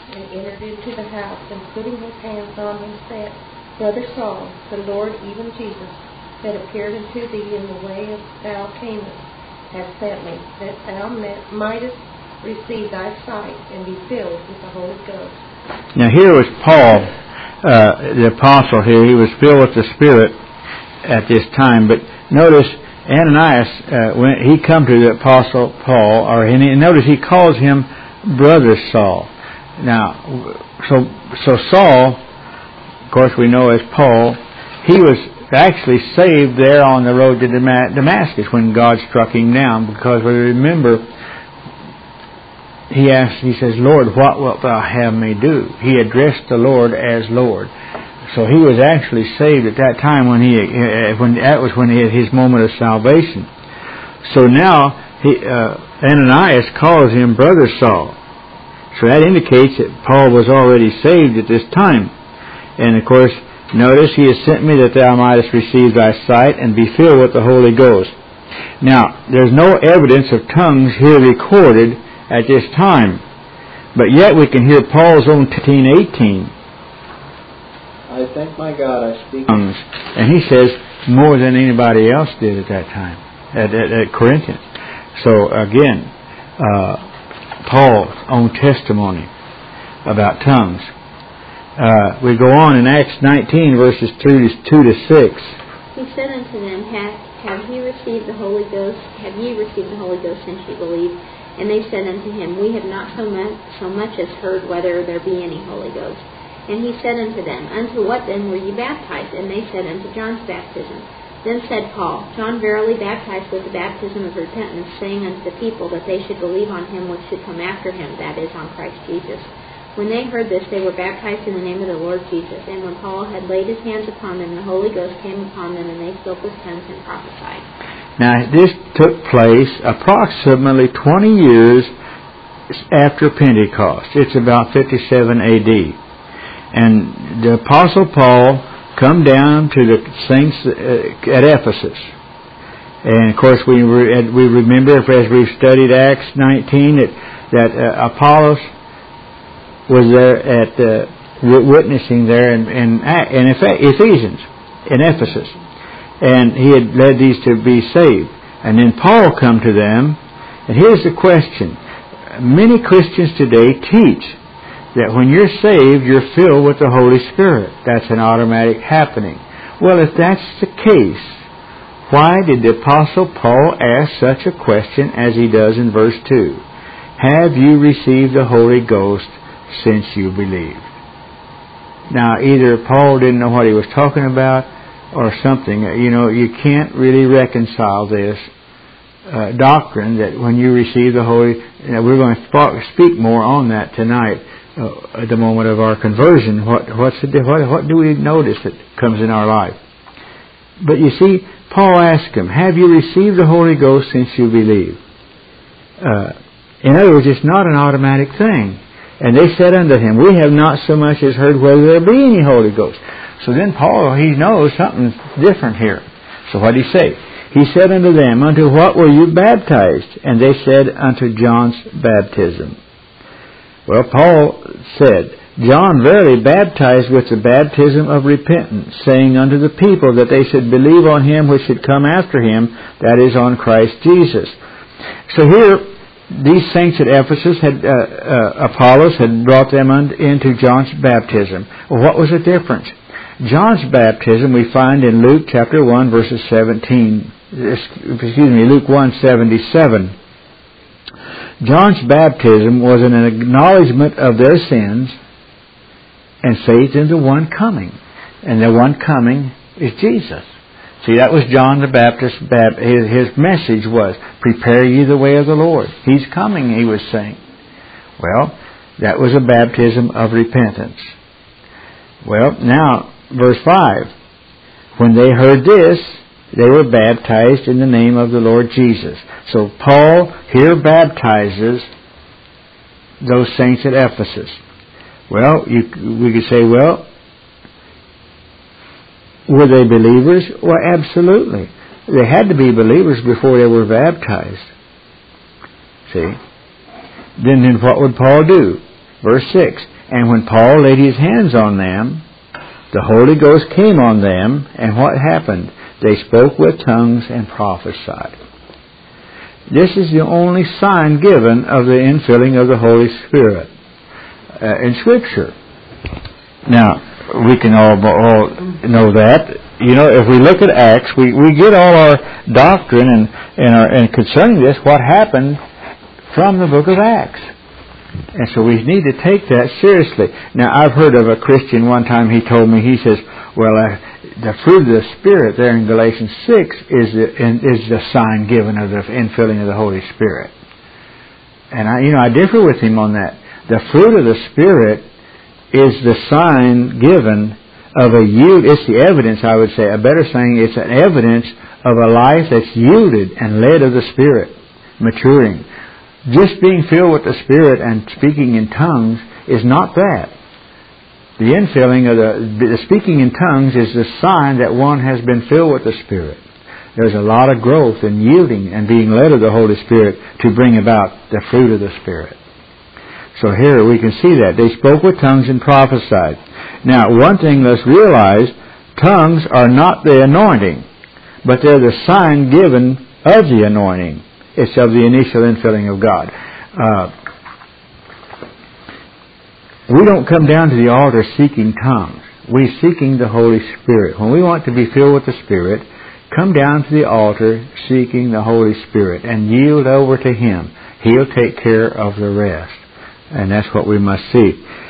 and entered into the house, and putting his hands on him said, Brother Saul, the Lord, even Jesus, that appeared unto thee in the way as thou camest, hath sent me, that thou mightest receive thy sight and be filled with the Holy Ghost. Now here was Paul, the apostle here. He was filled with the Spirit at this time. But notice Ananias, when he come to the apostle Paul, and notice he calls him Brother Saul. Now, so Saul, of course we know as Paul, he was actually saved there on the road to Damascus when God struck him down, because we remember he says, Lord, what wilt thou have me do? He addressed the Lord as Lord. So he was actually saved at that time when that was when he had his moment of salvation. So now Ananias calls him Brother Saul. So that indicates that Paul was already saved at this time. And of course, notice, he has sent me that thou mightest receive thy sight and be filled with the Holy Ghost. Now, there's no evidence of tongues here recorded at this time. But yet we can hear Paul's own 18. I thank my God I speak tongues. And he says more than anybody else did at that time, at Corinthians. So again, Paul's own testimony about tongues. We go on in Acts 19, verses 2 to 6. He said unto them, Have ye received the Holy Ghost? Have ye received the Holy Ghost since ye believed? And they said unto him, We have not so much as heard whether there be any Holy Ghost. And he said unto them, Unto what then were ye baptized? And they said, Unto John's baptism. Then said Paul, John verily baptized with the baptism of repentance, saying unto the people that they should believe on him which should come after him, that is, on Christ Jesus. When they heard this, they were baptized in the name of the Lord Jesus. And when Paul had laid his hands upon them, the Holy Ghost came upon them, and they spoke with tongues and prophesied. Now, this took place approximately 20 years after Pentecost. It's about 57 A.D. And the Apostle Paul come down to the saints at Ephesus. And, of course, we remember, as we've studied Acts 19, that Apollos was there at witnessing there in Ephesians, in Ephesus. And he had led these to be saved. And then Paul come to them, and here's the question. Many Christians today teach that when you're saved, you're filled with the Holy Spirit. That's an automatic happening. Well, if that's the case, why did the Apostle Paul ask such a question as he does in verse 2? Have you received the Holy Ghost since you believed? Now, either Paul didn't know what he was talking about or something. You can't really reconcile this doctrine that when you receive the Holy... we're going to speak more on that tonight at the moment of our conversion. What do we notice that comes in our life? But you see, Paul asked him, have you received the Holy Ghost since you believe? In other words, it's not an automatic thing. And they said unto him, We have not so much as heard whether there be any Holy Ghost. So then Paul, he knows something's different here. So what did he say? He said unto them, Unto what were you baptized? And they said, Unto John's baptism. Well, Paul said, John verily baptized with the baptism of repentance, saying unto the people that they should believe on him which should come after him, that is, on Christ Jesus. So here, these saints at Ephesus Apollos had brought them into John's baptism. Well, what was the difference? John's baptism we find in Luke chapter 1 verses 17. Luke 1:77. John's baptism was an acknowledgement of their sins and faith in the one coming. And the one coming is Jesus. See, that was John the Baptist. His message was, prepare ye the way of the Lord. He's coming, he was saying. Well, that was a baptism of repentance. Well, now, verse 5. When they heard this, they were baptized in the name of the Lord Jesus. So Paul here baptizes those saints at Ephesus. Well, we could say, well, were they believers? Well, absolutely. They had to be believers before they were baptized. See? Then what would Paul do? Verse 6. And when Paul laid his hands on them, the Holy Ghost came on them, and what happened? They spoke with tongues and prophesied. This is the only sign given of the infilling of the Holy Spirit in Scripture. Now, we can all know that. You know, if we look at Acts, we get all our doctrine and concerning this, what happened from the book of Acts. And so we need to take that seriously. Now, I've heard of a Christian one time, he told me, he says, well, the fruit of the Spirit there in Galatians 6 is the sign given of the infilling of the Holy Spirit. And I differ with him on that. The fruit of the Spirit is the sign given of a yield. It's the evidence, I would say. A better saying, it's an evidence of a life that's yielded and led of the Spirit, maturing. Just being filled with the Spirit and speaking in tongues is not that. The infilling of the speaking in tongues is the sign that one has been filled with the Spirit. There's a lot of growth in yielding and being led of the Holy Spirit to bring about the fruit of the Spirit. So here we can see that. They spoke with tongues and prophesied. Now, one thing let's realize, tongues are not the anointing, but they're the sign given of the anointing. It's of the initial infilling of God. We don't come down to the altar seeking tongues. We're seeking the Holy Spirit. When we want to be filled with the Spirit, come down to the altar seeking the Holy Spirit and yield over to Him. He'll take care of the rest. And that's what we must see.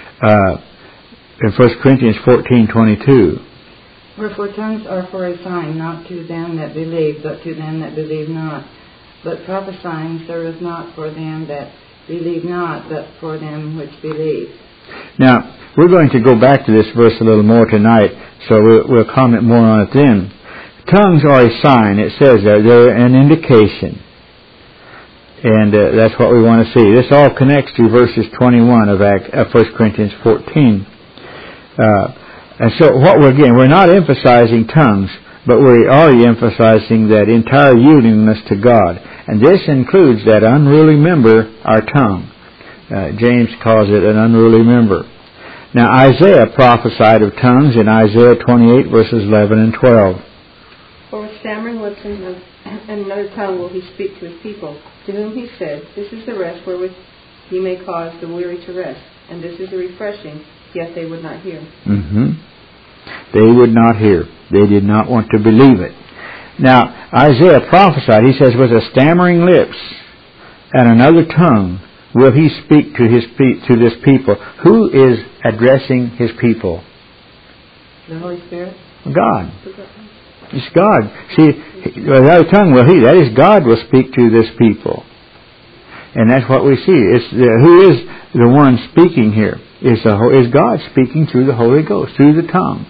In 1 Corinthians 14:22. Wherefore tongues are for a sign, not to them that believe, but to them that believe not. But prophesying serveth not for them that believe not, but for them which believe. Now, we're going to go back to this verse a little more tonight, so we'll comment more on it then. Tongues are a sign. It says there, they're an indication. And that's what we want to see. This all connects to verses 21 of 1 Corinthians 14. And so we're not emphasizing tongues, but we're already emphasizing that entire yieldingness to God. And this includes that unruly member, our tongue. James calls it an unruly member. Now, Isaiah prophesied of tongues in Isaiah 28, verses 11 and 12. For with stammering lips and another tongue will he speak to his people, to whom he said, This is the rest wherewith ye may cause the weary to rest, and this is the refreshing, yet they would not hear. They would not hear. They did not want to believe it. Now, Isaiah prophesied, he says, with a stammering lips and another tongue will he speak to this people. Who is addressing his people? The Holy Spirit? God. It's God. See, with another tongue will he. That is, God will speak to this people. And that's what we see. Who is the one speaking here? Is God speaking through the Holy Ghost, through the tongue.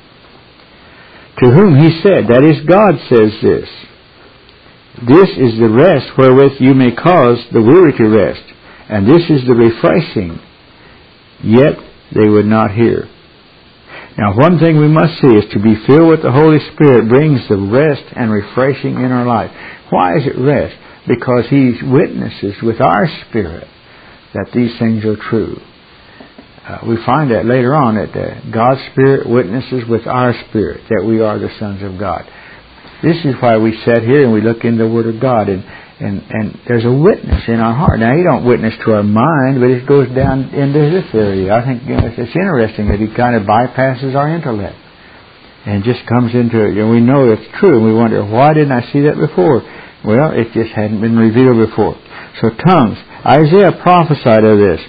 To whom he said, that is, God says this. This is the rest wherewith you may cause the weary to rest. And this is the refreshing. Yet they would not hear. Now, one thing we must see is to be filled with the Holy Spirit brings the rest and refreshing in our life. Why is it rest? Because He witnesses with our spirit that these things are true. We find that later on that God's Spirit witnesses with our spirit that we are the sons of God. This is why we sit here and we look in the Word of God and there's a witness in our heart. Now, He don't witness to our mind, but it goes down into this area. I think it's interesting that He kind of bypasses our intellect and just comes into it. And we know it's true, and we wonder, why didn't I see that before? Well, it just hadn't been revealed before. So tongues. Isaiah prophesied of this.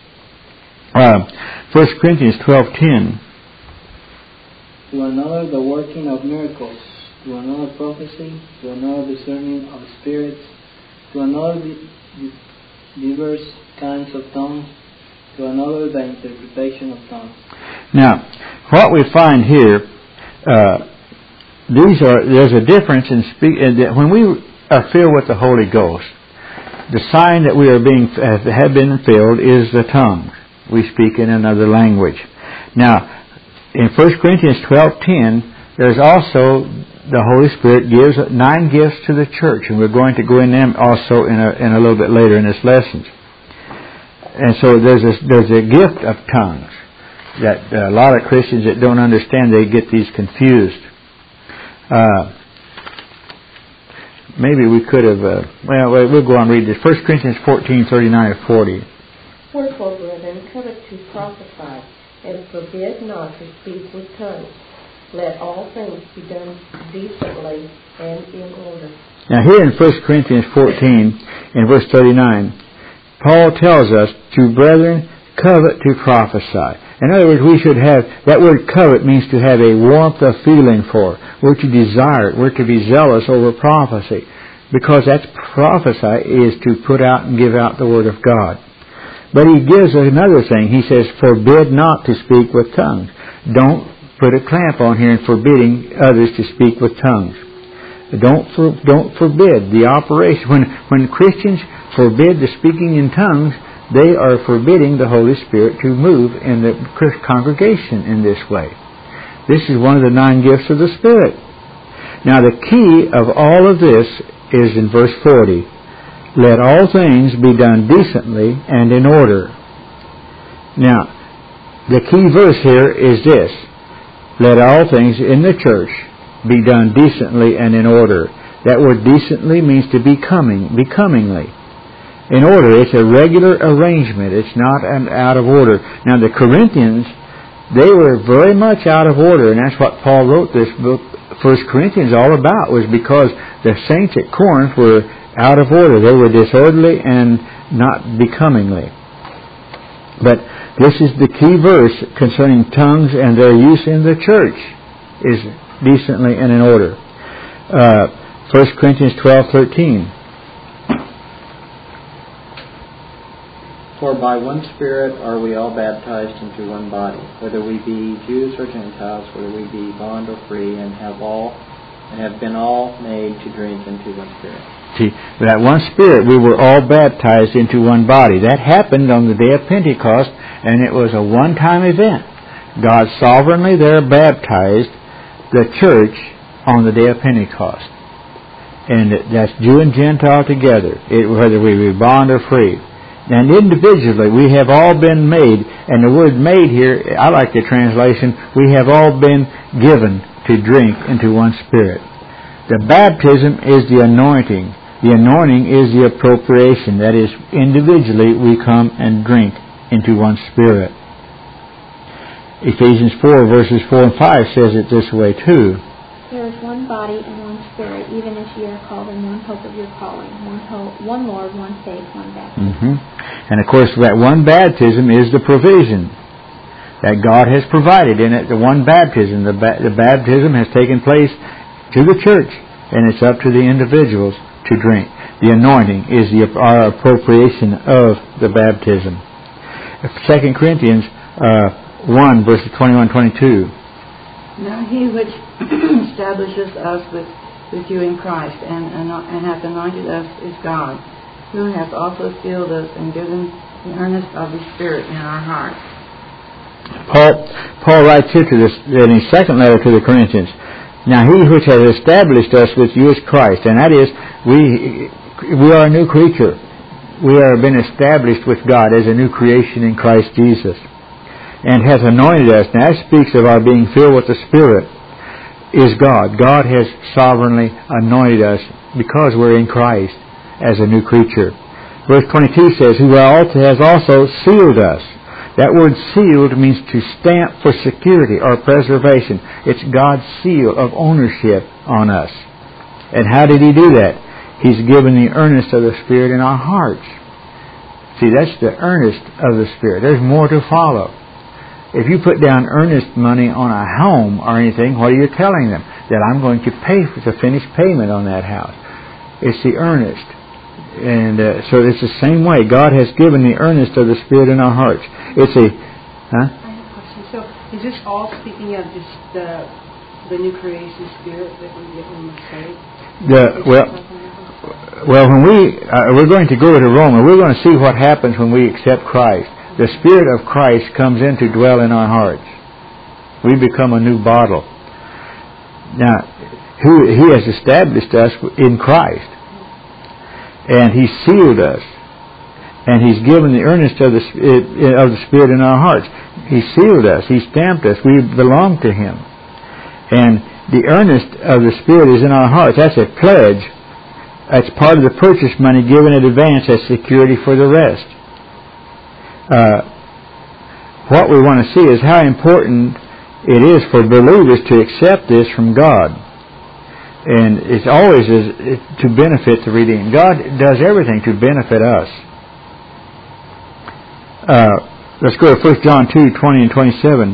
1 Corinthians 12:10. To another the working of miracles, to another prophecy, to another discerning of spirits, to another diverse kinds of tongues, to another the interpretation of tongues. Now, what we find here, there's a difference in when we are filled with the Holy Ghost. The sign that we have been filled is the tongue. We speak in another language. Now, in 1 Corinthians 12:10, there's also the Holy Spirit gives 9 gifts to the church, and we're going to go in them also in a little bit later in this lesson. And so there's a gift of tongues. that a lot of Christians that don't understand, they get these confused. Maybe we could have, we'll go on and read this. 1 Corinthians 14:39-40. Wherefore, brethren, covet to prophesy, and forbid not to speak with tongues. Let all things be done decently and in order. Now here in 1 Corinthians 14, in verse 39, Paul tells us to, brethren, covet to prophesy. In other words, we should have, that word covet means to have a warmth of feeling for. We're to desire it. We're to be zealous over prophecy. Because that's prophesy is to put out and give out the Word of God. But he gives us another thing. He says, forbid not to speak with tongues. Don't put a clamp on here in forbidding others to speak with tongues. Don't forbid the operation. When Christians forbid the speaking in tongues, they are forbidding the Holy Spirit to move in the congregation in this way. This is one of the 9 gifts of the Spirit. Now the key of all of this is in verse 40. Let all things be done decently and in order. Now, the key verse here is this. Let all things in the church be done decently and in order. That word decently means to becomingly. In order, it's a regular arrangement. It's not an out of order. Now the Corinthians, they were very much out of order, and that's what Paul wrote this book, 1 Corinthians, all about, was because the saints at Corinth were out of order. They were disorderly and not becomingly. But this is the key verse concerning tongues and their use in the church, is decently and in order. 1 Corinthians 12:13. For by one Spirit are we all baptized into one body, whether we be Jews or Gentiles, whether we be bond or free, and have been all made to drink into one Spirit. See, that one Spirit, we were all baptized into one body. That happened on the day of Pentecost, and it was a one-time event. God sovereignly there baptized the church on the day of Pentecost. And that's Jew and Gentile together, whether we be bond or free. And individually, we have all been made, and the word made here, I like the translation, we have all been given to drink into one Spirit. The baptism is the anointing. The anointing is the appropriation. That is, individually we come and drink into one Spirit. Ephesians 4 verses 4 and 5 says it this way too. There is one body and one Spirit, even as ye are called in one hope of your calling, one Lord, one faith, one baptism. And of course that one baptism is the provision that God has provided in it. The one baptism, the baptism has taken place to the church, and it's up to the individuals to drink. The anointing is our appropriation of the baptism. 2 Corinthians 1 verses 21-22. Now he which establishes us with you in Christ and hath anointed us is God, who hath also sealed us and given the earnest of the Spirit in our hearts. Paul writes here to this in his second letter to the Corinthians. Now he which has established us with you is Christ, and that is we are a new creature. We are been established with God as a new creation in Christ Jesus, and hath anointed us. Now that speaks of our being filled with the Spirit. Is God. God has sovereignly anointed us because we're in Christ as a new creature. Verse 22 says, who has also sealed us. That word sealed means to stamp for security or preservation. It's God's seal of ownership on us. And how did He do that? He's given the earnest of the Spirit in our hearts. See, that's the earnest of the Spirit. There's more to follow. If you put down earnest money on a home or anything, what are you telling them? That I'm going to pay for the finished payment on that house. It's the earnest. And so it's the same way. God has given the earnest of the Spirit in our hearts. It's a... I have a question. So is this all speaking of just the new creation Spirit that we get when we're saved? Well, when we're going to go to Rome, we're going to see what happens when we accept Christ. The Spirit of Christ comes in to dwell in our hearts. We become a new bottle. Now, He has established us in Christ. And He sealed us. And He's given the earnest of the Spirit in our hearts. He sealed us. He stamped us. We belong to Him. And the earnest of the Spirit is in our hearts. That's a pledge. That's part of the purchase money given in advance as security for the rest. What we want to see is how important it is for believers to accept this from God. And it's always to benefit the redeemed. God does everything to benefit us. Let's go to 1 John 2:20 and 27.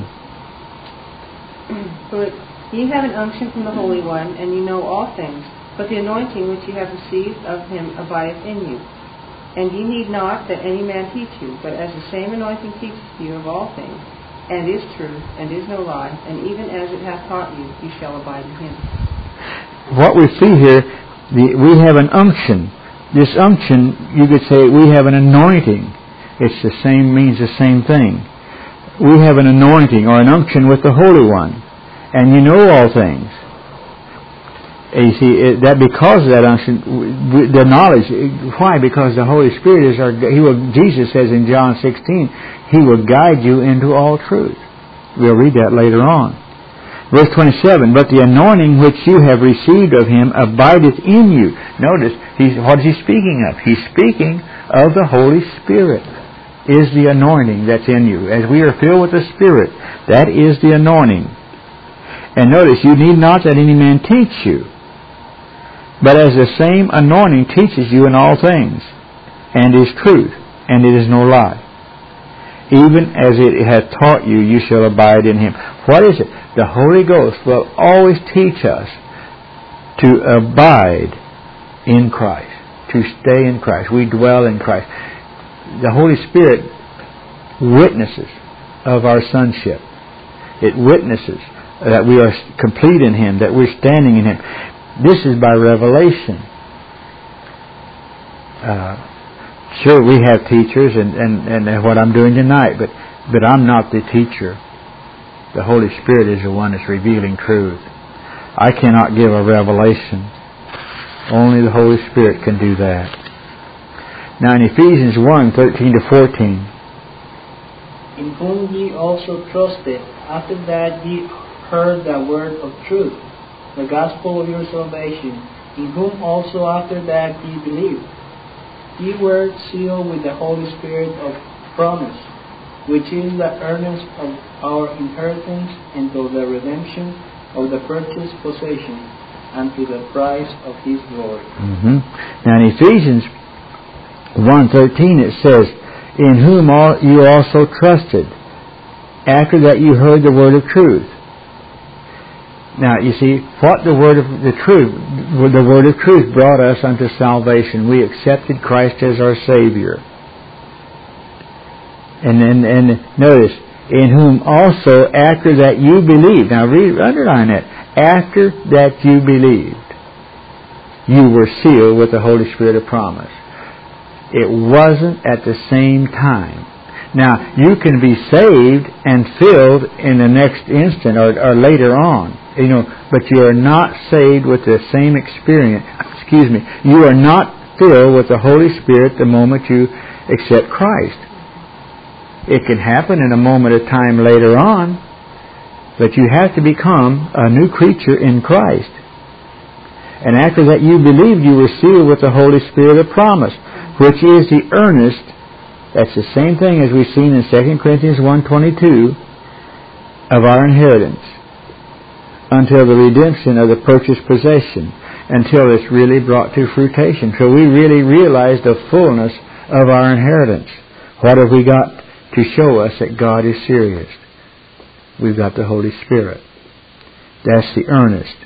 But ye have an unction from the Holy One, and ye know all things. But the anointing which ye have received of Him abideth in you. And ye need not that any man teach you, but as the same anointing teacheth you of all things, and is truth, and is no lie, and even as it hath taught you, ye shall abide in Him. What we see here, we have an unction. This unction, you could say, we have an anointing. It's the same, means the same thing. We have an anointing or an unction with the Holy One, and you know all things. And you see that because of that unction, the knowledge. Why? Because the Holy Spirit is our. Jesus says in John 16, He will guide you into all truth. We'll read that later on. Verse 27, but the anointing which you have received of Him abideth in you. Notice, what is He speaking of? He's speaking of the Holy Spirit. Is the anointing that's in you. As we are filled with the Spirit, that is the anointing. And notice, you need not that any man teach you, but as the same anointing teaches you in all things, and is truth, and it is no lie. Even as it hath taught you, you shall abide in Him. What is it? The Holy Ghost will always teach us to abide in Christ, to stay in Christ. We dwell in Christ. The Holy Spirit witnesses of our sonship. It witnesses that we are complete in Him, that we're standing in Him. This is by revelation. Sure, we have teachers, and what I'm doing tonight, but I'm not the teacher. The Holy Spirit is the one that's revealing truth. I cannot give a revelation. Only the Holy Spirit can do that. Now in Ephesians 1:13-14. In whom ye also trusted, after that ye heard the word of truth, the gospel of your salvation, in whom also after that ye believed. Ye were sealed with the Holy Spirit of promise, which is the earnest of our inheritance until the redemption of the purchased possession, unto the price of His glory. Now in Ephesians 1:13 it says, in whom you also trusted, after that you heard the word of truth. Now you see, what the word of truth brought us unto salvation. We accepted Christ as our Savior. And notice, in whom also after that you believed. Now underline that. After that you believed, you were sealed with the Holy Spirit of promise. It wasn't at the same time. Now, you can be saved and filled in the next instant or later on, but you are not saved with the same experience. You are not filled with the Holy Spirit the moment you accept Christ. It can happen in a moment of time later on, but you have to become a new creature in Christ. And after that you believed, you were sealed with the Holy Spirit of promise, which is the earnest. That's the same thing as we've seen in 2 Corinthians 1:22 of our inheritance, until the redemption of the purchased possession, until it's really brought to fruition. So we really realize the fullness of our inheritance. What have we got to show us that God is serious? We've got the Holy Spirit. That's the earnest.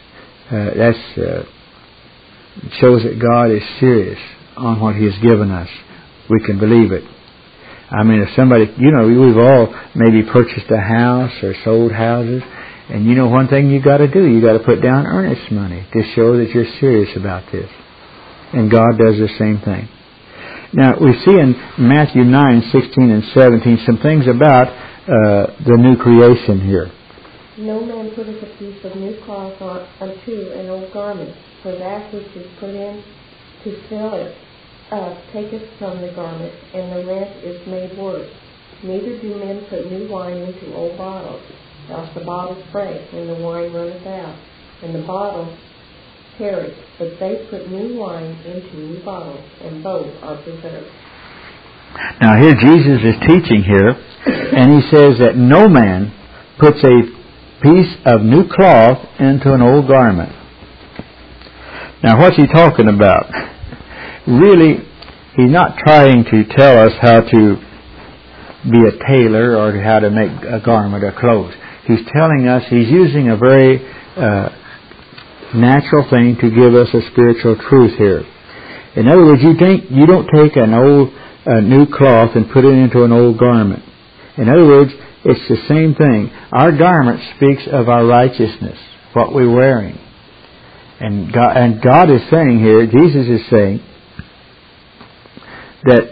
It shows that God is serious on what He has given us. We can believe it. I mean, if somebody, we've all maybe purchased a house or sold houses, and one thing you got to do, you got to put down earnest money to show that you're serious about this. And God does the same thing. Now, we see in Matthew 9:16 and 17 some things about the new creation here. No man putteth a piece of new cloth unto an old garment, for that which is put in to fill it taketh from the garment, and the rent is made worse. Neither do men put new wine into old bottles, else the bottles break, and the wine runneth out, and the bottles perish. But they put new wine into new bottles, and both are preserved. Now here Jesus is teaching here, and he says that no man puts a piece of new cloth into an old garment. Now what's he talking about? Really, he's not trying to tell us how to be a tailor or how to make a garment or clothes. He's telling us, he's using a very natural thing to give us a spiritual truth here. In other words, you don't take an old new cloth and put it into an old garment. In other words, it's the same thing. Our garment speaks of our righteousness, what we're wearing. And God is saying here, Jesus is saying, that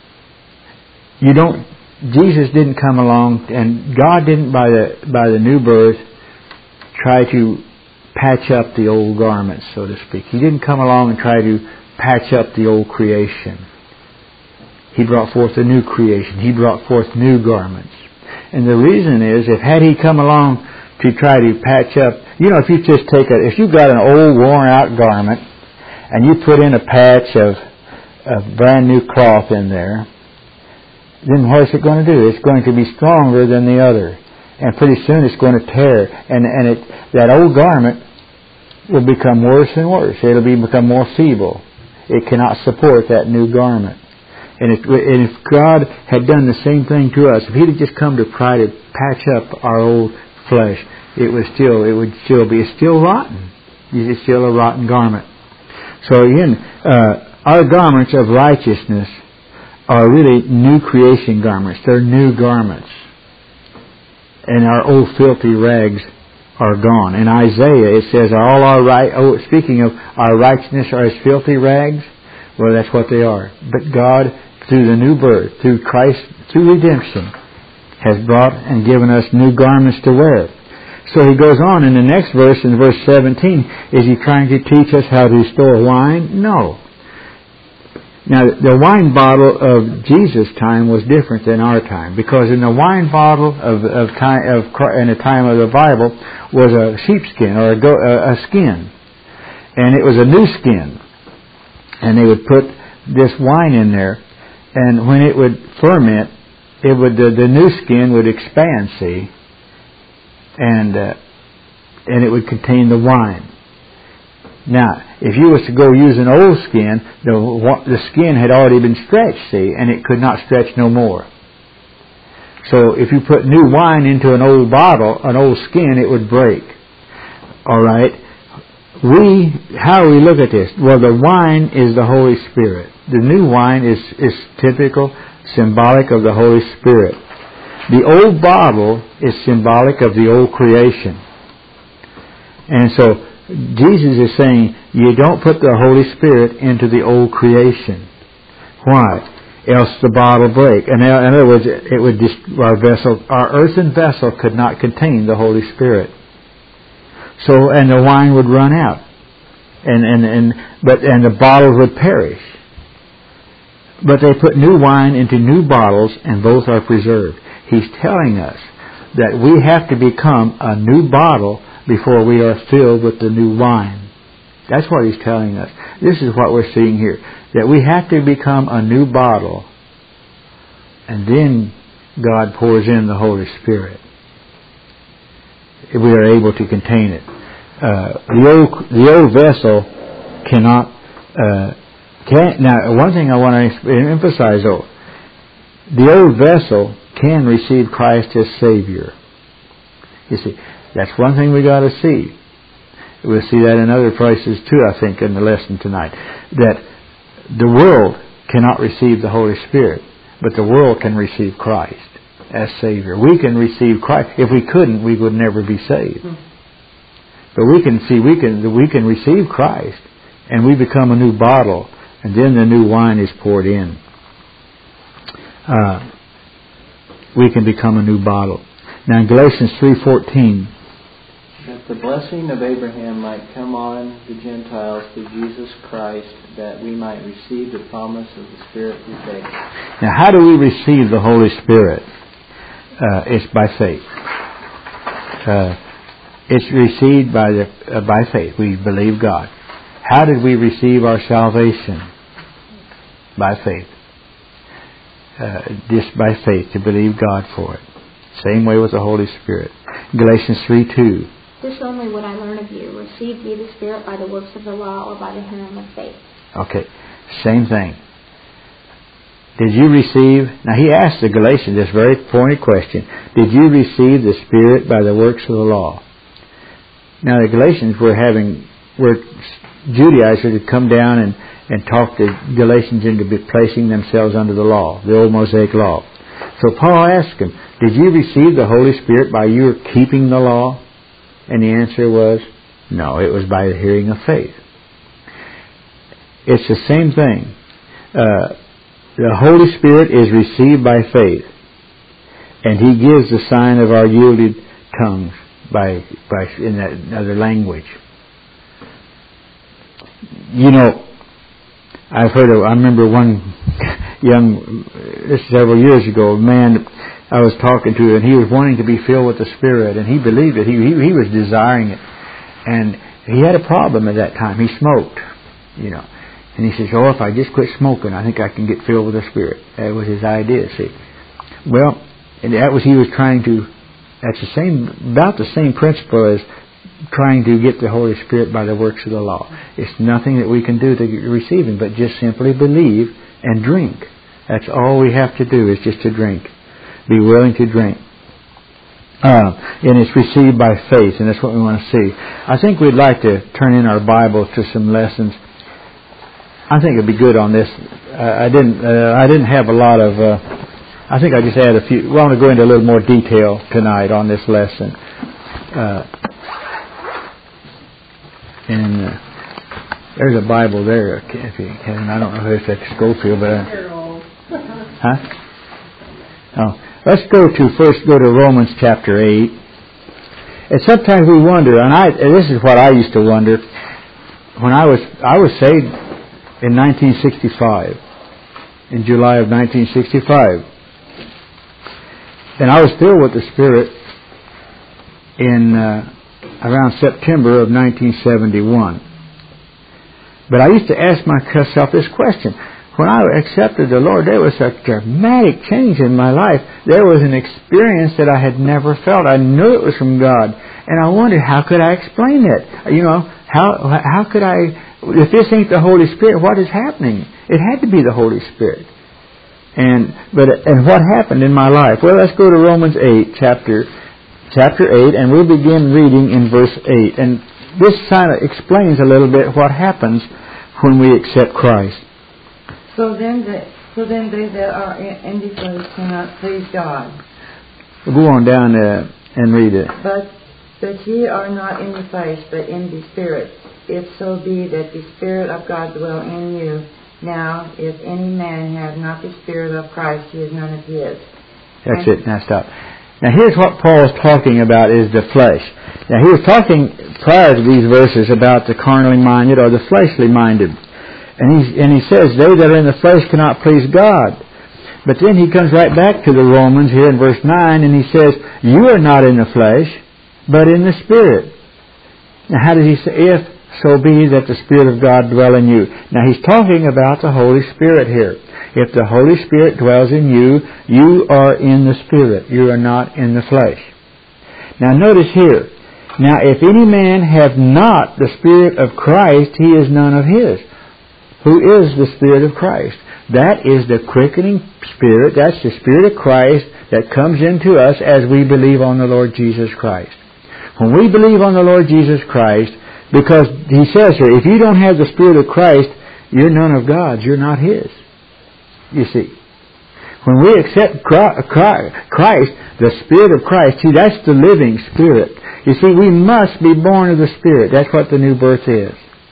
Jesus didn't come along, and God didn't by the new birth try to patch up the old garments, so to speak. He didn't come along and try to patch up the old creation. He brought forth a new creation. He brought forth new garments. And the reason is, had He come along to try to patch up, if you just if you've got an old worn out garment and you put in a patch of brand new cloth in there, then what is it going to do? It's going to be stronger than the other. And pretty soon it's going to tear. And that old garment will become worse and worse. It'll become more feeble. It cannot support that new garment. And if God had done the same thing to us, if He had just come to try to patch up our old flesh, it would still be rotten. It's still a rotten garment. So again, our garments of righteousness are really new creation garments. They're new garments. And our old filthy rags are gone. In Isaiah it says, speaking of our righteousness are as filthy rags. Well, that's what they are. But God, through the new birth, through Christ, through redemption, has brought and given us new garments to wear. So he goes on in the next verse, in verse 17, is he trying to teach us how to store wine? No. Now, the wine bottle of Jesus' time was different than our time, because in the wine bottle in the time of the Bible was a sheepskin or a skin, and it was a new skin, and they would put this wine in there, and when it would ferment, the new skin would expand, see, and it would contain the wine. Now, if you was to go use an old skin, the skin had already been stretched, see, and it could not stretch no more. So if you put new wine into an old bottle, an old skin, it would break. All right? How do we look at this? Well, the wine is the Holy Spirit. The new wine is typical, symbolic of the Holy Spirit. The old bottle is symbolic of the old creation. And so Jesus is saying, you don't put the Holy Spirit into the old creation. Why? Else the bottle break. And in other words, it would our earthen vessel could not contain the Holy Spirit. So, and the wine would run out, and the bottles would perish. But they put new wine into new bottles, and both are preserved. He's telling us that we have to become a new bottle before we are filled with the new wine. That's what he's telling us. This is what we're seeing here. That we have to become a new bottle, and then God pours in the Holy Spirit. We are able to contain it. The old vessel cannot. Now, one thing I want to emphasize, though, the old vessel can receive Christ as Savior. You see, that's one thing we got to see. We'll see that in other places too, I think, in the lesson tonight. That the world cannot receive the Holy Spirit, but the world can receive Christ as Savior. We can receive Christ. If we couldn't, we would never be saved. But we can receive Christ, and we become a new bottle, and then the new wine is poured in. We can become a new bottle. Now in Galatians 3:14. the blessing of Abraham might come on the Gentiles through Jesus Christ, that we might receive the promise of the Spirit through faith. Now, how do we receive the Holy Spirit? It's by faith. It's received by faith. We believe God. How did we receive our salvation? By faith. Just by faith, to believe God for it. Same way with the Holy Spirit. Galatians 3:2. This only would I learn of you. Received ye the Spirit by the works of the law or by the hearing of faith? Okay, same thing. Did you receive... Now he asked the Galatians this very pointed question. Did you receive the Spirit by the works of the law? Now the Galatians were Judaizers had come down and talked the Galatians into placing themselves under the law, the old Mosaic law. So Paul asked them, did you receive the Holy Spirit by your keeping the law? And the answer was, no, it was by the hearing of faith. It's the same thing. The Holy Spirit is received by faith, and He gives the sign of our yielded tongues in that other language. You know, I remember one this is several years ago, a man I was talking to, and he was wanting to be filled with the Spirit, and he believed it. He was desiring it. And he had a problem at that time. He smoked, you know. And he says, oh, if I just quit smoking, I think I can get filled with the Spirit. That was his idea, see. Well, and he was trying to, that's about the same principle as trying to get the Holy Spirit by the works of the law. It's nothing that we can do to receive Him, but just simply believe and drink. That's all we have to do, is just to drink. Be willing to drink. And it's received by faith, and that's what we want to see. I think we'd like to turn in our Bibles to some lessons. I think it'd be good on this. I didn't have a lot of... I think I just add a few... We want to go into a little more detail tonight on this lesson. And there's a Bible there, if you can. I don't know if that's Schofield, but... Huh? Oh. Let's go to Romans chapter 8. And sometimes we wonder, and this is what I used to wonder, when I was saved in 1965, in July of 1965. And I was filled with the Spirit in around September of 1971. But I used to ask myself this question. When I accepted the Lord, there was a dramatic change in my life. There was an experience that I had never felt. I knew it was from God. And I wondered, how could I explain it? You know, how could I... If this ain't the Holy Spirit, what is happening? It had to be the Holy Spirit. And what happened in my life? Well, let's go to Romans 8, chapter 8, and we'll begin reading in verse 8. And this kind of explains a little bit what happens when we accept Christ. So then they that are in the flesh cannot please God. Go on down and read it. But ye are not in the flesh, but in the Spirit, if so be that the Spirit of God dwell in you. Now, if any man have not the Spirit of Christ, he is none of his. That's it. Now stop. Now here's what Paul is talking about, is the flesh. Now he was talking prior to these verses about the carnally minded or the fleshly minded. And he says, they that are in the flesh cannot please God. But then he comes right back to the Romans here in verse 9, and he says, you are not in the flesh, but in the Spirit. Now how does he say, if so be that the Spirit of God dwell in you? Now he's talking about the Holy Spirit here. If the Holy Spirit dwells in you, you are in the Spirit. You are not in the flesh. Now notice here. Now if any man have not the Spirit of Christ, he is none of his. Who is the Spirit of Christ? That is the quickening Spirit. That's the Spirit of Christ that comes into us as we believe on the Lord Jesus Christ. When we believe on the Lord Jesus Christ, because he says here, if you don't have the Spirit of Christ, you're none of God's. You're not His. You see. When we accept Christ, the Spirit of Christ, see, that's the living Spirit. You see, we must be born of the Spirit. That's what the new birth is.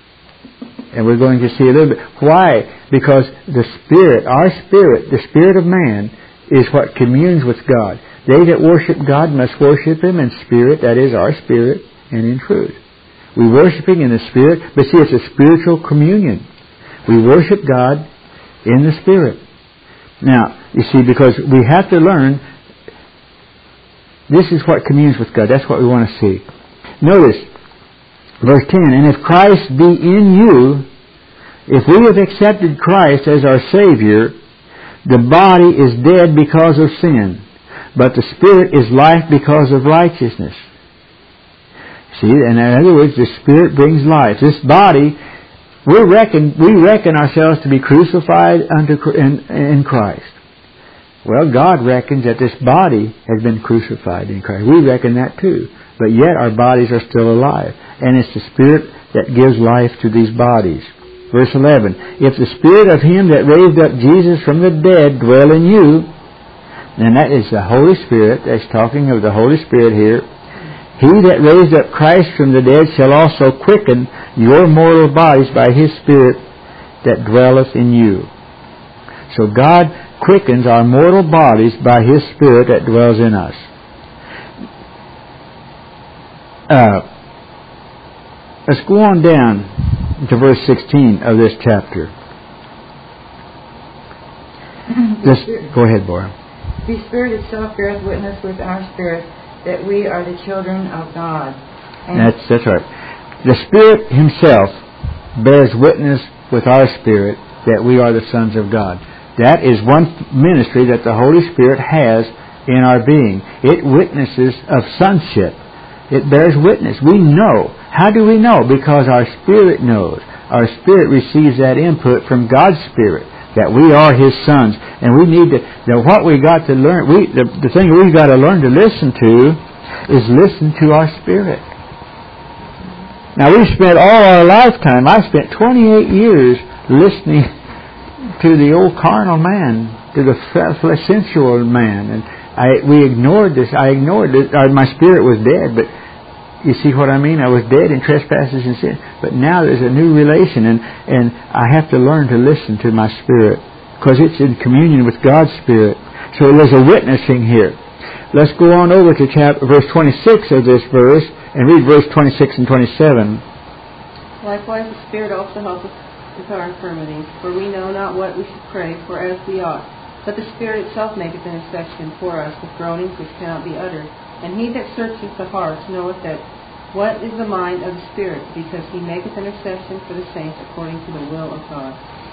And we're going to see a little bit. Why? Because the Spirit, our Spirit, the Spirit of man, is what communes with God. They that worship God must worship Him in spirit, that is our spirit, and in truth. We're worshiping in the Spirit, but see, it's a spiritual communion. We worship God in the Spirit. Now, you see, because we have to learn, this is what communes with God. That's what we want to see. Notice, verse 10, and if Christ be in you, if we have accepted Christ as our Savior, the body is dead because of sin, but the Spirit is life because of righteousness. See, and in other words, the Spirit brings life. This body, we reckon ourselves to be crucified in Christ. Well, God reckons that this body has been crucified in Christ. We reckon that too. But yet our bodies are still alive. And it's the Spirit that gives life to these bodies. Verse 11, if the Spirit of Him that raised up Jesus from the dead dwell in you, and that is the Holy Spirit, that's talking of the Holy Spirit here, He that raised up Christ from the dead shall also quicken your mortal bodies by His Spirit that dwelleth in you. So God quickens our mortal bodies by His Spirit that dwells in us. Let's go on down to verse 16 of this chapter. Go ahead, Bora. The Spirit itself beareth witness with our spirit that we are the children of God. And that's right. The Spirit Himself bears witness with our spirit that we are the sons of God. That is one ministry that the Holy Spirit has in our being. It witnesses of sonship. It bears witness. We know. How do we know? Because our spirit knows. Our spirit receives that input from God's Spirit, that we are His sons. And we need to, what we got to learn, the thing we've got to learn to listen to is listen to our spirit. Now we've spent all our lifetime, I spent 28 years listening to the old carnal man, to the sensual man. And we ignored this. I ignored it. My spirit was dead, but you see what I mean? I was dead in trespasses and sin. But now there's a new relation, and I have to learn to listen to my spirit, because it's in communion with God's Spirit. So there's a witnessing here. Let's go on over to verse 26 of this verse, and read verse 26 and 27. Likewise the Spirit also helpeth with our infirmities, for we know not what we should pray for as we ought. But the Spirit itself maketh intercession for us with groanings which cannot be uttered. And He that searcheth the hearts knoweth that what is the mind of the Spirit, because He maketh intercession for the saints according to the will of God.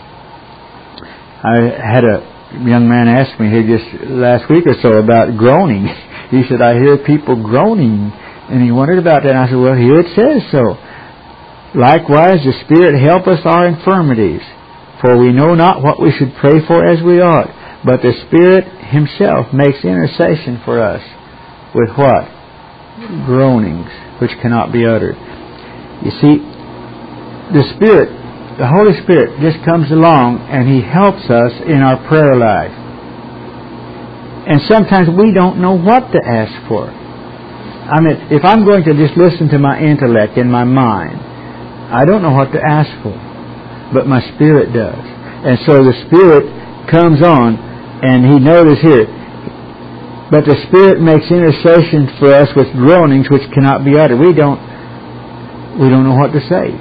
I had a young man ask me here just last week or so about groaning. He said, I hear people groaning. And he wondered about that. And I said, well, here it says so. Likewise, the Spirit helpeth our infirmities, for we know not what we should pray for as we ought. But the Spirit Himself makes intercession for us with what? Groanings which cannot be uttered. You see, the Spirit, the Holy Spirit just comes along and He helps us in our prayer life. And sometimes we don't know what to ask for. I mean, if I'm going to just listen to my intellect and my mind, I don't know what to ask for. But my Spirit does. And so the Spirit comes on, and He notices here, but the Spirit makes intercession for us with groanings which cannot be uttered. We don't know what to say.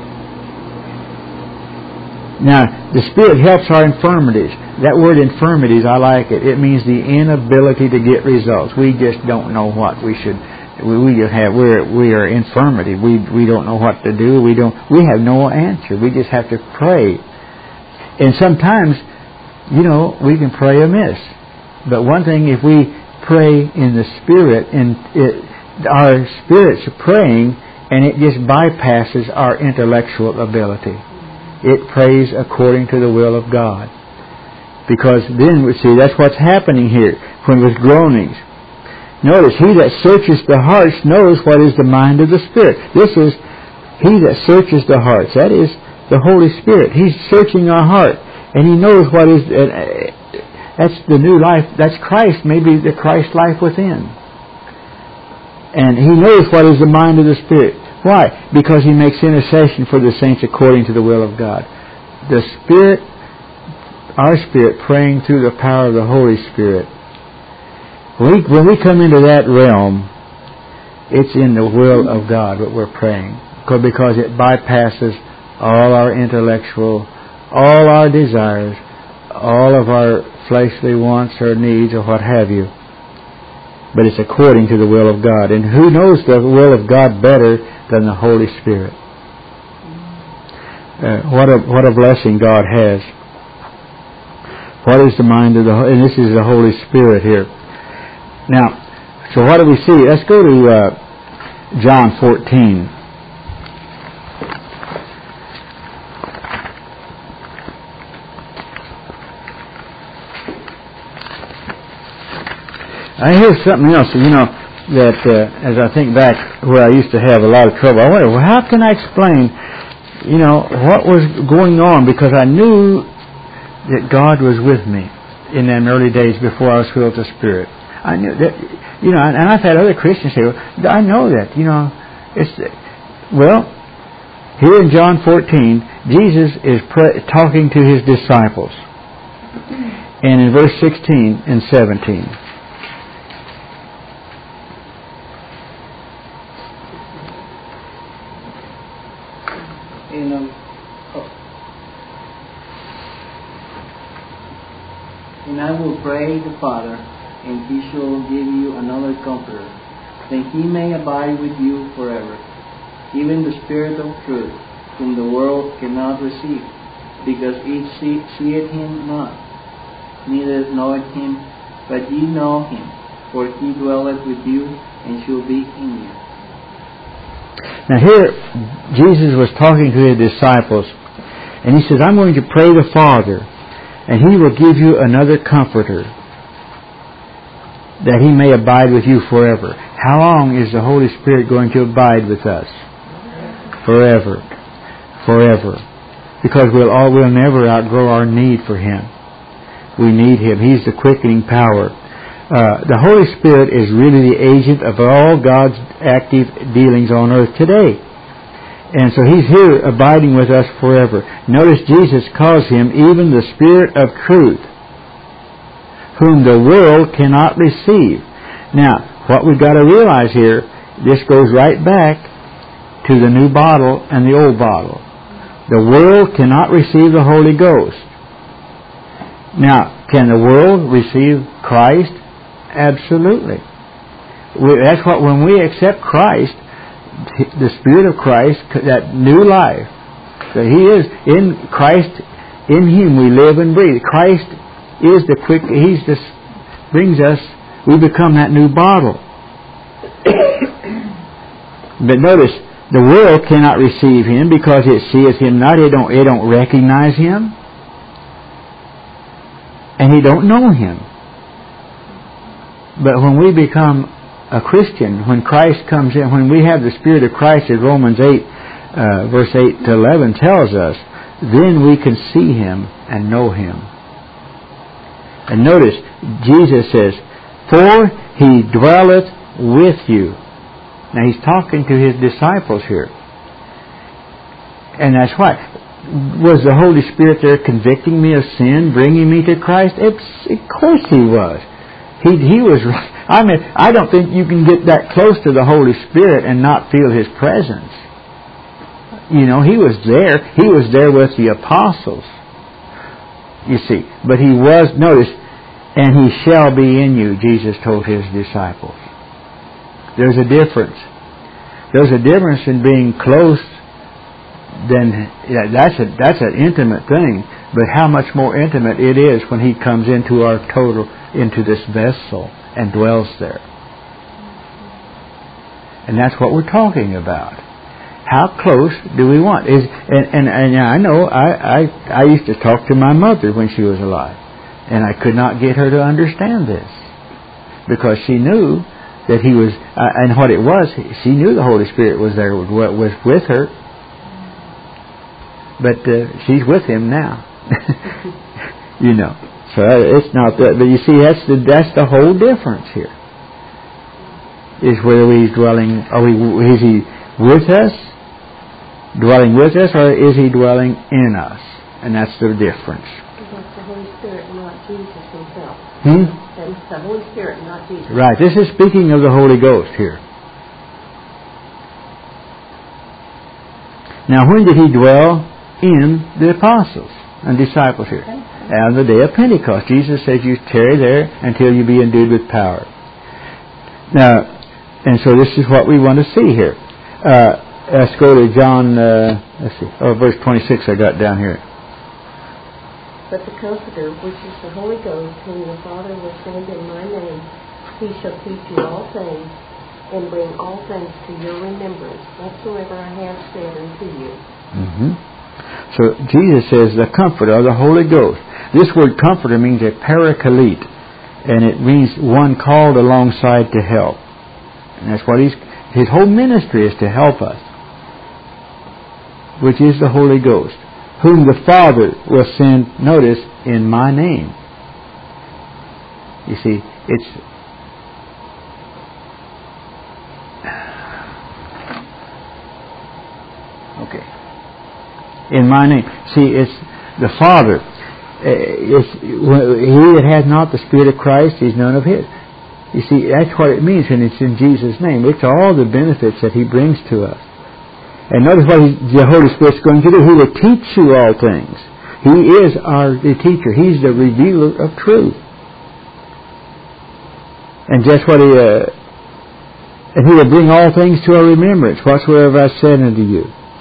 Now, the Spirit helps our infirmities. That word infirmities, I like it. It means the inability to get results. We just don't know what we should. We are infirmity. We don't know what to do. We have no answer. We just have to pray. And sometimes, we can pray amiss. But one thing, if we pray in the Spirit, our spirits are praying, and it just bypasses our intellectual ability. It prays according to the will of God. Because then, we see, that's what's happening here, when with groanings. Notice, He that searches the hearts knows what is the mind of the Spirit. This is He that searches the hearts. That is the Holy Spirit. He's searching our heart. And He knows what is... that's the new life. That's Christ, maybe the Christ life within. And He knows what is the mind of the Spirit. Why? Because He makes intercession for the saints according to the will of God. The Spirit, our spirit, praying through the power of the Holy Spirit. When we come into that realm, It's in the will of God what we're praying. Because it bypasses all our intellectual, all our desires, all of our fleshly wants or needs or what have you. But it's according to the will of God. And who knows the will of God better than the Holy Spirit? What a blessing God has. What is the mind of the... And this is the Holy Spirit here. Now, so what do we see? Let's go to John 14. I hear something else, that as I think back where I used to have a lot of trouble, I wonder, well, how can I explain, what was going on? Because I knew that God was with me in them early days before I was filled with the Spirit. I knew that, and I've had other Christians say, well, I know that, here in John 14, Jesus is talking to His disciples. And in verse 16 and 17, and I will pray the Father, and He shall give you another Comforter, that He may abide with you forever, even the Spirit of truth, whom the world cannot receive, because it seeth Him not, neither knoweth Him, but ye know Him, for He dwelleth with you, and shall be in you. Now here, Jesus was talking to His disciples, and He says, I'm going to pray the Father, and He will give you another Comforter, that He may abide with you forever. How long is the Holy Spirit going to abide with us? Forever. Forever. Because we'll never outgrow our need for Him. We need Him. He's the quickening power. The Holy Spirit is really the agent of all God's active dealings on earth today. And so He's here abiding with us forever. Notice Jesus calls Him even the Spirit of truth, whom the world cannot receive. Now, what we've got to realize here, this goes right back to the new bottle and the old bottle. The world cannot receive the Holy Ghost. Now, can the world receive Christ? Absolutely. That's what, when we accept Christ, the Spirit of Christ, that new life, that He is in Christ, in Him we live and breathe. Christ is the quick, He's just brings us, we become that new bottle. But notice, the world cannot receive Him because it seeth Him not. It don't recognize Him. And he don't know Him. But when we become a Christian, when Christ comes in, when we have the Spirit of Christ, as Romans 8, verse 8 to 11 tells us, then we can see Him and know Him. And notice, Jesus says, for He dwelleth with you. Now He's talking to His disciples here. And that's why. Was the Holy Spirit there convicting me of sin, bringing me to Christ? Of course He was. He was. I mean, I don't think you can get that close to the Holy Spirit and not feel His presence. He was there. He was there with the apostles. You see, but He was. Notice, and He shall be in you. Jesus told His disciples. There's a difference. There's a difference in being close. Then that's an intimate thing. But how much more intimate it is when He comes into into this vessel and dwells there. And that's what we're talking about. How close do we want? And I know I used to talk to my mother when she was alive, and I could not get her to understand this because she knew that He was, and what it was. She knew the Holy Spirit was there, was with her. But she's with Him now. So it's not that. But you see, that's the whole difference here. Is whether He's dwelling, is He with us, dwelling with us, or is He dwelling in us? And that's the difference. That's the Holy Spirit, not Jesus Himself. That's the Holy Spirit, not Jesus. Right. This is speaking of the Holy Ghost here. Now, when did He dwell in the apostles and disciples here? On the day of Pentecost. Jesus says you tarry there until you be endued with power. Now, and so this is what we want to see here. Let's go to John, verse 26 I got down here. But the Comforter, which is the Holy Ghost, whom the Father will send in my name, He shall teach you all things, and bring all things to your remembrance, whatsoever I have said unto you. Mm-hmm. So Jesus says the Comforter, the Holy Ghost. This word Comforter means a paraclete, and it means one called alongside to help. And that's what His whole ministry is, to help us, which is the Holy Ghost, whom the Father will send, notice, in my name. You see, it's okay. In my name. See, it's the Father. He that hath not the Spirit of Christ, he's none of His. You see, that's what it means when it's in Jesus' name. It's all the benefits that He brings to us. And notice what the Holy Spirit's going to do. He will teach you all things. He is the teacher. He's the revealer of truth. And just what and He will bring all things to our remembrance, whatsoever I said unto you.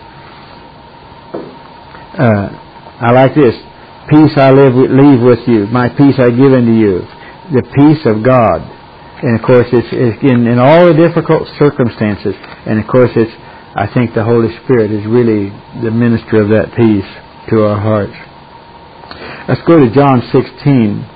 I like this. Peace I leave with you. My peace I give unto you. The peace of God. And of course, it's in all the difficult circumstances. And of course, I think the Holy Spirit is really the minister of that peace to our hearts. Let's go to John 16.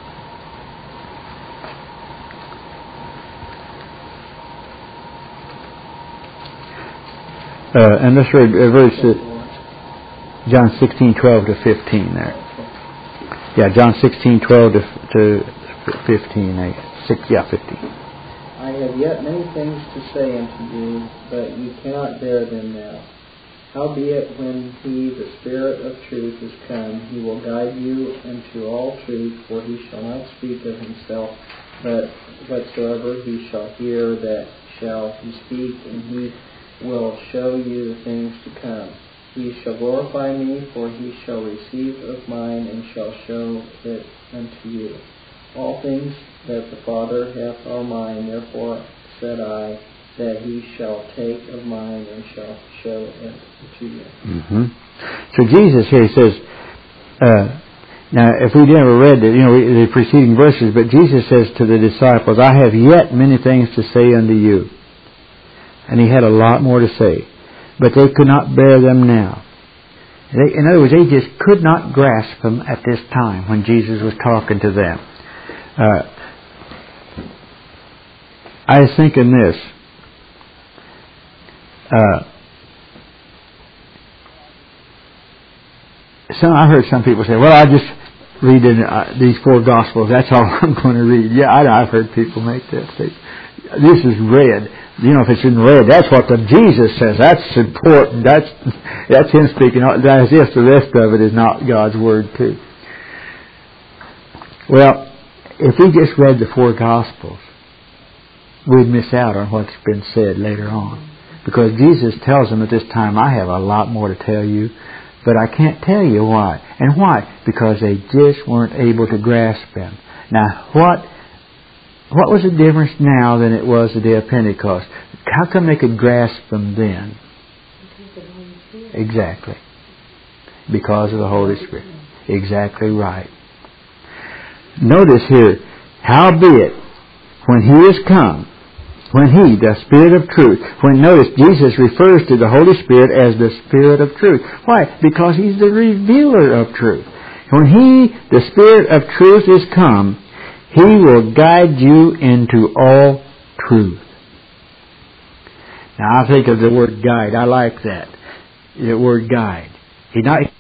And let's read verse John 16:12 to 15 there. Yeah, John 16:12 to 15. 15. I have yet many things to say unto you, but you cannot bear them now. Howbeit, when He, the Spirit of truth, is come, He will guide you into all truth, for He shall not speak of Himself, but whatsoever He shall hear, that shall He speak, and He will show you the things to come. He shall glorify me, for He shall receive of mine, and shall show it unto you. All things that the Father hath are mine, therefore said I, that He shall take of mine, and shall show it to you. Mm-hmm. So Jesus here says, now if we never read the preceding verses, but Jesus says to the disciples, I have yet many things to say unto you. And He had a lot more to say, but they could not bear them now. In other words, they just could not grasp them at this time when Jesus was talking to them. I was thinking this. I heard some people say, well, I just read these four Gospels. That's all I'm going to read. Yeah, I've heard people make that statement. This is red. If it's in red, that's what Jesus says. That's important. That's Him speaking. As if the rest of it is not God's Word too. Well, if we just read the four Gospels, we'd miss out on what's been said later on. Because Jesus tells them at this time, I have a lot more to tell you, but I can't tell you why. And why? Because they just weren't able to grasp Him. Now, what was the difference now than it was the day of Pentecost? How come they could grasp them then? Exactly. Because of the Holy Spirit. Exactly right. Notice here, howbeit, when He is come, when He, the Spirit of truth, notice Jesus refers to the Holy Spirit as the Spirit of truth. Why? Because He's the revealer of truth. When He, the Spirit of truth, is come, He will guide you into all truth. Now I think of the word guide. I like that. The word guide. He's not